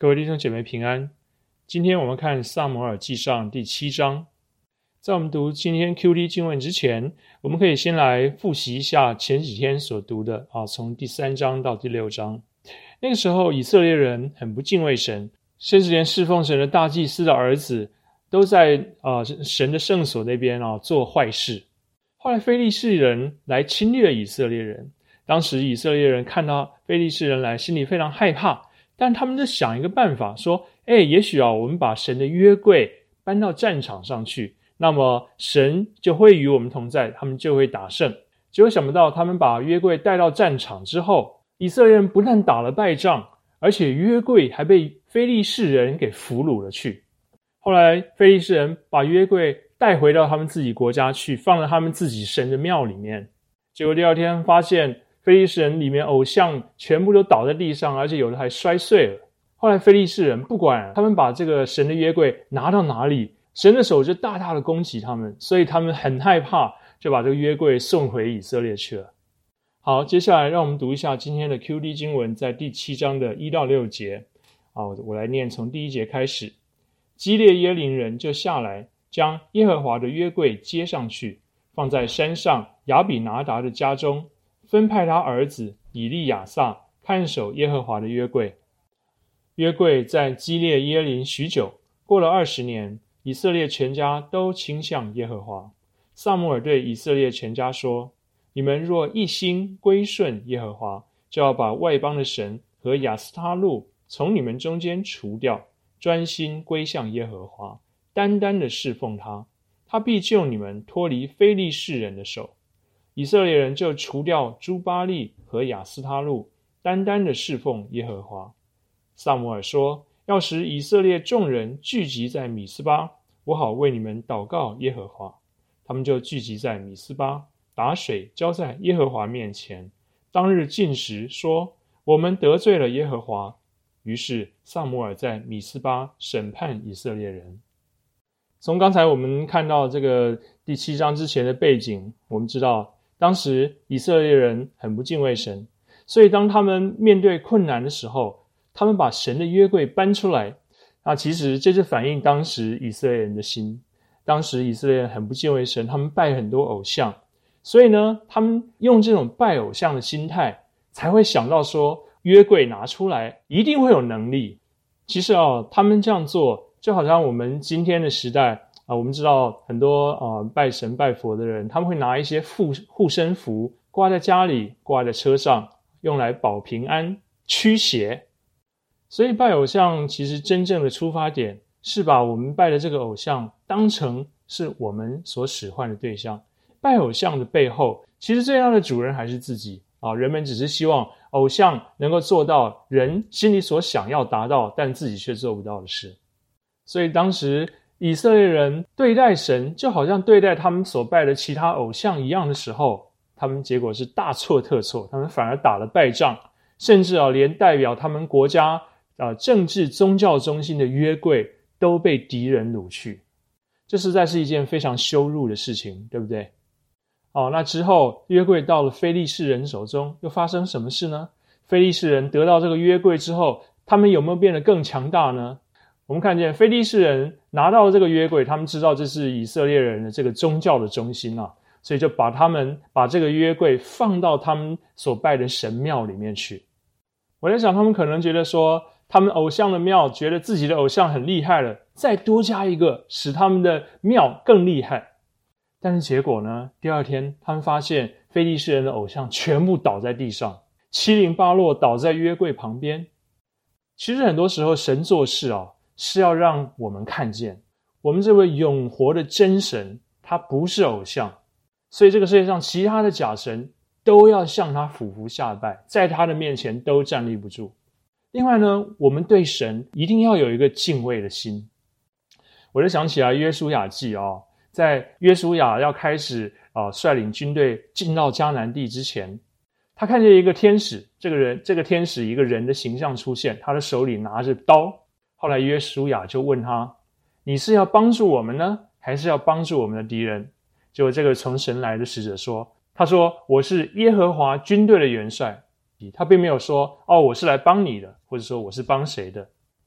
各位弟兄姐妹平安。今天我们看撒母耳记上第7章。在我们读今天 QT 经文之前，我们可以先来复习一下前几天所读的从第3章到第6章。那个时候以色列人很不敬畏神，甚至连侍奉神的大祭司的儿子都在神的圣所那边做坏事。后来非利士人来侵略以色列人，当时以色列人看到非利士人来，心里非常害怕，但他们就想一个办法，说也许我们把神的约柜搬到战场上去，那么神就会与我们同在，他们就会打胜。结果想不到他们把约柜带到战场之后，以色列人不但打了败仗，而且约柜还被非利士人给俘虏了去。后来非利士人把约柜带回到他们自己国家去，放在他们自己神的庙里面。结果第二天发现非利士人里面偶像全部都倒在地上，而且有的还摔碎了。后来非利士人不管他们把这个神的约柜拿到哪里，神的手就大大的攻击他们，所以他们很害怕，就把这个约柜送回以色列去了。好，接下来让我们读一下今天的 QD 经文，在第7章的1到6节。我来念从第1节开始。基列耶琳人就下来，将耶和华的约柜接上去，放在山上亚比拿达的家中，分派他儿子以利亚撒看守耶和华的约柜。约柜在基列耶琳许久，过了20年，以色列全家都倾向耶和华。撒母耳对以色列全家说：你们若一心归顺耶和华，就要把外邦的神和亚斯他录从你们中间除掉，专心归向耶和华，单单的侍奉他，他必救你们脱离非利士人的手。以色列人就除掉诸巴力和亚斯他录，单单的侍奉耶和华。撒母耳说：要使以色列众人聚集在米斯巴，我好为你们祷告耶和华。他们就聚集在米斯巴，打水浇在耶和华面前。当日禁食，说：我们得罪了耶和华。于是撒母耳在米斯巴审判以色列人。从刚才我们看到这个第7章之前的背景，我们知道当时以色列人很不敬畏神，所以当他们面对困难的时候，他们把神的约柜搬出来。其实这是反映当时以色列人的心。当时以色列人很不敬畏神，他们拜很多偶像，所以呢，他们用这种拜偶像的心态，才会想到说约柜拿出来一定会有能力。其实他们这样做就好像我们今天的时代我们知道很多拜神拜佛的人，他们会拿一些护身符挂在家里，挂在车上，用来保平安驱邪。所以拜偶像其实真正的出发点是把我们拜的这个偶像当成是我们所使唤的对象。拜偶像的背后，其实最大的主人还是自己人们只是希望偶像能够做到人心里所想要达到，但自己却做不到的事。所以当时以色列人对待神就好像对待他们所拜的其他偶像一样的时候，他们结果是大错特错，他们反而打了败仗，甚至连代表他们国家政治宗教中心的约柜都被敌人掳去。这实在是一件非常羞辱的事情，对不对？那之后约柜到了非利士人手中，又发生什么事呢？非利士人得到这个约柜之后，他们有没有变得更强大呢？我们看见非利士人拿到这个约柜，他们知道这是以色列人的这个宗教的中心所以就把这个约柜放到他们所拜的神庙里面去。我在想他们可能觉得说，他们偶像的庙觉得自己的偶像很厉害了，再多加一个使他们的庙更厉害。但是结果呢，第二天他们发现非利士人的偶像全部倒在地上，七零八落倒在约柜旁边。其实很多时候神做事是要让我们看见我们这位永活的真神，他不是偶像，所以这个世界上其他的假神都要向他俯伏下拜，在他的面前都站立不住。另外呢，我们对神一定要有一个敬畏的心。我就想起来约书亚记在约书亚要开始率领军队进到迦南地之前，他看见一个天使，这个天使一个人的形象出现，他的手里拿着刀。后来约书亚就问他，你是要帮助我们呢，还是要帮助我们的敌人？结果这个从神来的使者说，他说我是耶和华军队的元帅。他并没有说我是来帮你的，或者说我是帮谁的。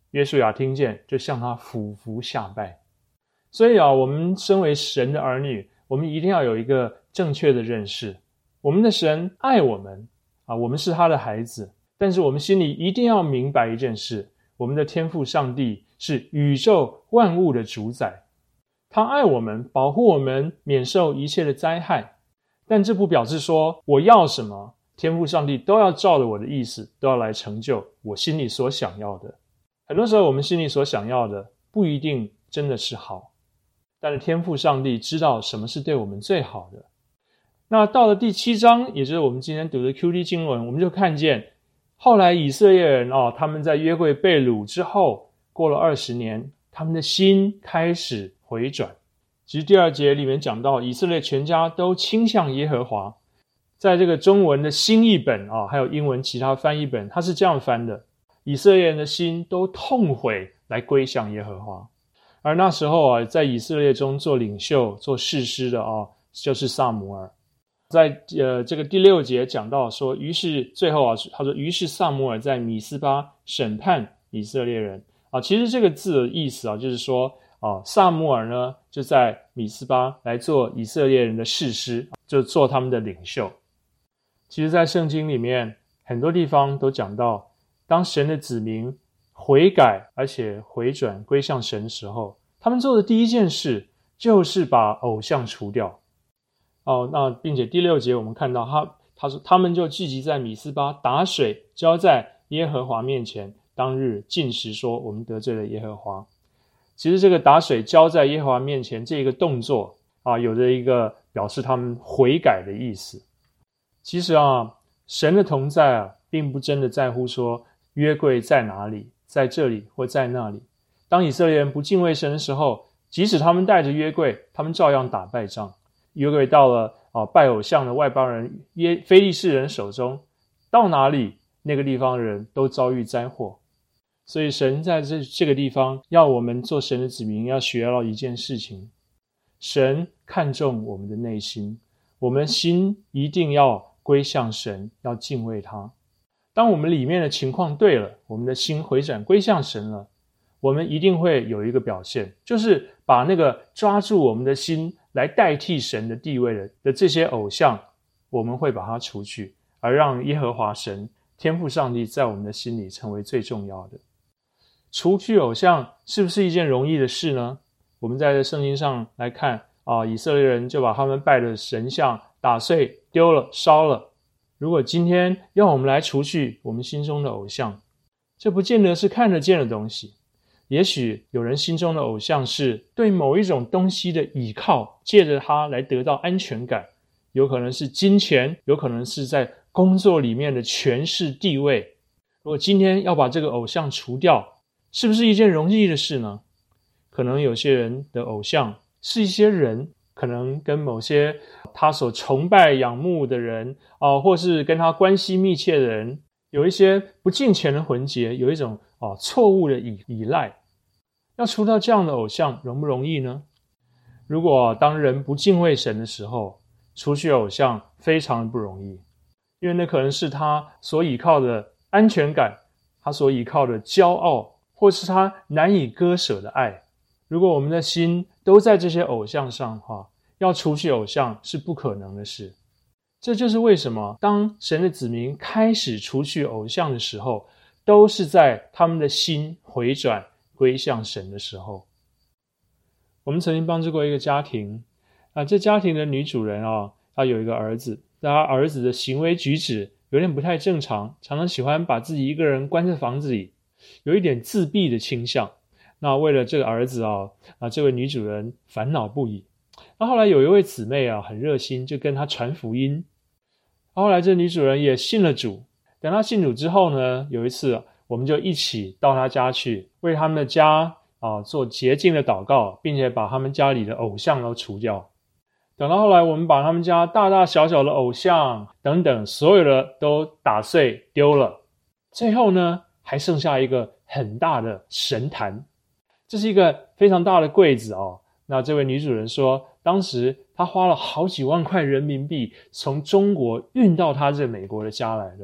约书亚听见，就向他俯伏下拜。所以我们身为神的儿女，我们一定要有一个正确的认识。我们的神爱我们我们是他的孩子，但是我们心里一定要明白一件事，我们的天父上帝是宇宙万物的主宰，他爱我们，保护我们免受一切的灾害。但这不表示说我要什么，天父上帝都要照着我的意思，都要来成就我心里所想要的。很多时候我们心里所想要的不一定真的是好，但是天父上帝知道什么是对我们最好的。那到了第7章，也就是我们今天读的 QT 经文，我们就看见后来以色列人他们在约柜被掳之后，过了20年，他们的心开始回转。其实第2节里面讲到以色列全家都倾向耶和华。在这个中文的新译本还有英文其他翻译本，它是这样翻的：以色列人的心都痛悔来归向耶和华。而那时候在以色列中做领袖做士师的就是撒母耳。在这个第6节讲到说，于是最后他说，于是撒母耳在米斯巴审判以色列人其实这个字的意思就是说撒母耳呢就在米斯巴来做以色列人的士师，就做他们的领袖。其实在圣经里面很多地方都讲到，当神的子民悔改而且回转归向神的时候，他们做的第一件事就是把偶像除掉。那并且第6节我们看到他说，他们就聚集在米斯巴，打水浇在耶和华面前，当日禁食说，我们得罪了耶和华。其实这个打水浇在耶和华面前这个动作有着一个表示他们悔改的意思。其实神的同在并不真的在乎说约柜在哪里，在这里或在那里。当以色列人不敬畏神的时候，即使他们带着约柜，他们照样打败仗。约柜到了拜偶像的外邦人非利士人手中，到哪里那个地方的人都遭遇灾祸。所以神在这个地方要我们做神的子民要学到一件事情，神看重我们的内心，我们心一定要归向神，要敬畏他。当我们里面的情况对了，我们的心回转归向神了，我们一定会有一个表现，就是把那个抓住我们的心来代替神的地位的这些偶像，我们会把它除去，而让耶和华神天父上帝在我们的心里成为最重要的。除去偶像是不是一件容易的事呢？我们在圣经上来看以色列人就把他们拜的神像打碎丢了烧了。如果今天要我们来除去我们心中的偶像，这不见得是看得见的东西。也许有人心中的偶像是对某一种东西的倚靠，借着它来得到安全感，有可能是金钱，有可能是在工作里面的权势地位。如果今天要把这个偶像除掉，是不是一件容易的事呢？可能有些人的偶像是一些人，可能跟某些他所崇拜仰慕的人或是跟他关系密切的人有一些不敬虔的魂结，有一种错误的依赖。要除掉这样的偶像容不容易呢？如果当人不敬畏神的时候，除去偶像非常不容易，因为那可能是他所依靠的安全感，他所依靠的骄傲，或是他难以割舍的爱。如果我们的心都在这些偶像上的话，要除去偶像是不可能的事。这就是为什么当神的子民开始除去偶像的时候，都是在他们的心回转归向神的时候。我们曾经帮助过一个家庭这家庭的女主人她有一个儿子，但她儿子的行为举止有点不太正常，常常喜欢把自己一个人关在房子里，有一点自闭的倾向。那为了这个儿子这位女主人烦恼不已。那后来有一位姊妹很热心，就跟她传福音。后来这女主人也信了主。等她信主之后呢，有一次我们就一起到她家去，为他们的家做洁净的祷告，并且把他们家里的偶像都除掉。等到后来我们把他们家大大小小的偶像等等所有的都打碎丢了，最后呢还剩下一个很大的神坛。这是一个非常大的柜子那这位女主人说，当时她花了好几万块人民币从中国运到她这美国的家来的。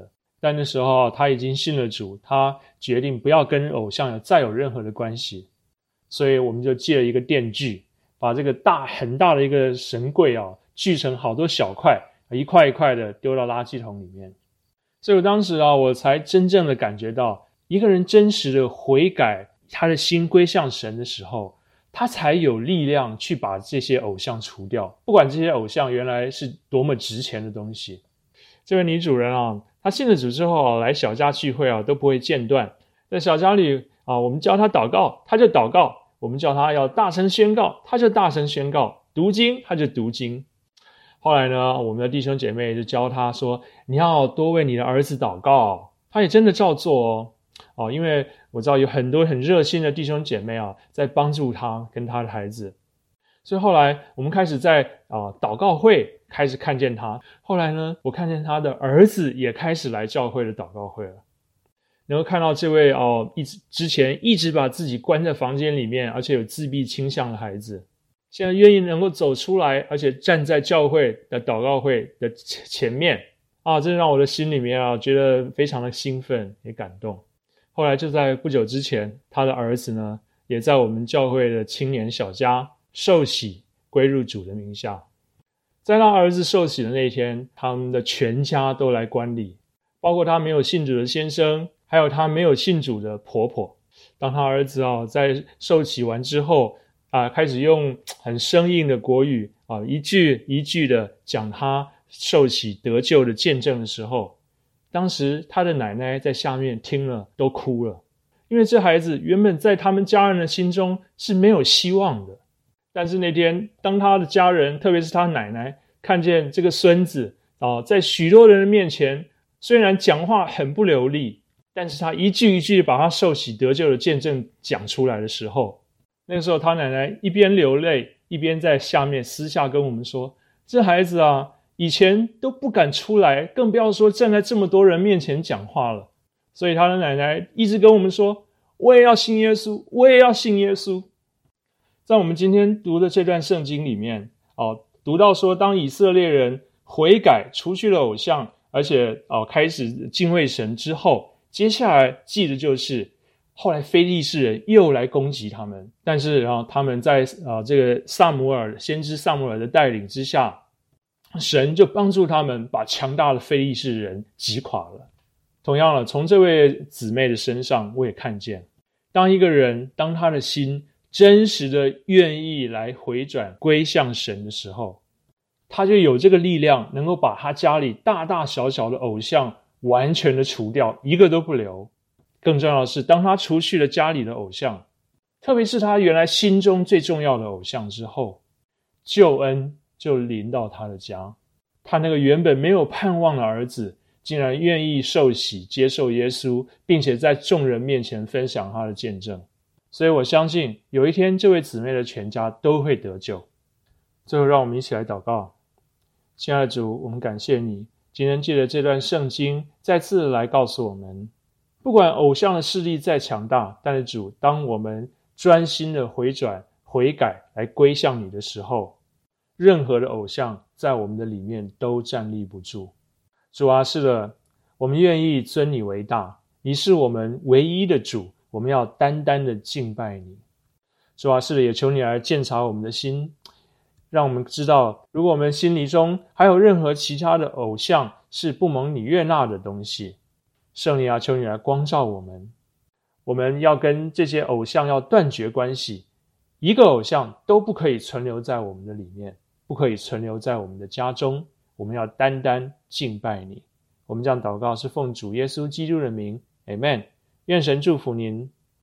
但那时候他已经信了主，他决定不要跟偶像再有任何的关系。所以我们就借了一个电锯，把这个很大的一个神柜锯成好多小块，一块一块的丢到垃圾桶里面。所以我当时我才真正的感觉到，一个人真实的悔改，他的心归向神的时候，他才有力量去把这些偶像除掉，不管这些偶像原来是多么值钱的东西。这位女主人她信了主之后来小家聚会都不会间断。在小家里我们教她祷告，她就祷告；我们叫她要大声宣告，她就大声宣告；读经，她就读经。后来呢，我们的弟兄姐妹就教她说，你要多为你的儿子祷告。她也真的照做因为我知道有很多很热心的弟兄姐妹在帮助她跟她的孩子。所以后来我们开始在祷告会开始看见他。后来呢，我看见他的儿子也开始来教会的祷告会了。能够看到这位之前一直把自己关在房间里面，而且有自闭倾向的孩子，现在愿意能够走出来，而且站在教会的祷告会的前面真让我的心里面觉得非常的兴奋也感动。后来就在不久之前，他的儿子呢也在我们教会的青年小家受洗归入主的名下。在他儿子受洗的那一天，他们的全家都来观礼，包括他没有信主的先生，还有他没有信主的婆婆。当他儿子在受洗完之后开始用很生硬的国语一句一句的讲他受洗得救的见证的时候，当时他的奶奶在下面听了都哭了。因为这孩子原本在他们家人的心中是没有希望的，但是那天当他的家人，特别是他奶奶看见这个孙子在许多人的面前，虽然讲话很不流利，但是他一句一句把他受洗得救的见证讲出来的时候，那个时候他奶奶一边流泪，一边在下面私下跟我们说，这孩子以前都不敢出来，更不要说站在这么多人面前讲话了。所以他的奶奶一直跟我们说，我也要信耶稣，我也要信耶稣。在我们今天读的这段圣经里面读到说，当以色列人悔改除去了偶像，而且开始敬畏神之后，接下来记的就是后来非利士人又来攻击他们，但是他们在这个先知撒母耳的带领之下，神就帮助他们把强大的非利士人击垮了。同样的，从这位姊妹的身上我也看见，当一个人当他的心真实的愿意来回转归向神的时候，他就有这个力量能够把他家里大大小小的偶像完全的除掉，一个都不留。更重要的是，当他除去了家里的偶像，特别是他原来心中最重要的偶像之后，救恩就临到他的家。他那个原本没有盼望的儿子竟然愿意受洗接受耶稣，并且在众人面前分享他的见证。所以我相信有一天这位姊妹的全家都会得救。最后让我们一起来祷告。亲爱的主，我们感谢你今天借着这段圣经再次来告诉我们，不管偶像的势力再强大，但是主，当我们专心的回转悔改来归向你的时候，任何的偶像在我们的里面都站立不住。主啊，是的，我们愿意尊你为大，你是我们唯一的主，我们要单单的敬拜你。主啊，是的，也求你来鉴察我们的心，让我们知道，如果我们心里中还有任何其他的偶像是不蒙你悦纳的东西，圣灵啊，求你来光照我们。我们要跟这些偶像要断绝关系，一个偶像都不可以存留在我们的里面，不可以存留在我们的家中，我们要单单敬拜你。我们这样祷告是奉主耶稣基督的名， Amen。 愿神祝福您。